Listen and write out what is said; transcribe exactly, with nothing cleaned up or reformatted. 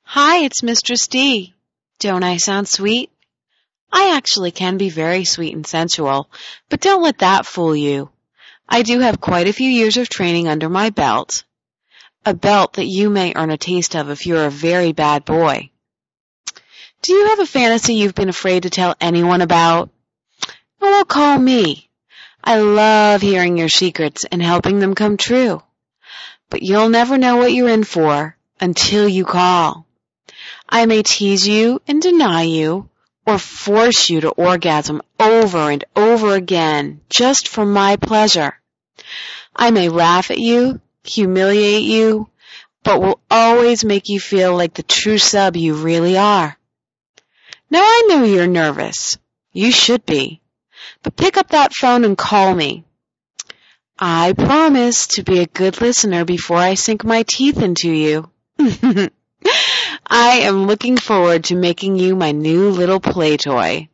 Hi, it's Mistress D. Don't I sound sweet? I actually can be very sweet and sensual, but don't let that fool you. I do have quite a few years of training under my belt. A belt that you may earn a taste of if you're a very bad boy. Do you have a fantasy you've been afraid to tell anyone about? Well, call me. I love hearing your secrets and helping them come true. But you'll never know what you're in for until you call. I may tease you and deny you, or force you to orgasm over and over again, just for my pleasure. I may laugh at you, humiliate you, but will always make you feel like the true sub you really are. Now I know you're nervous. You should be. But pick up that phone and call me. I promise to be a good listener before I sink my teeth into you. I am looking forward to making you my new little play toy.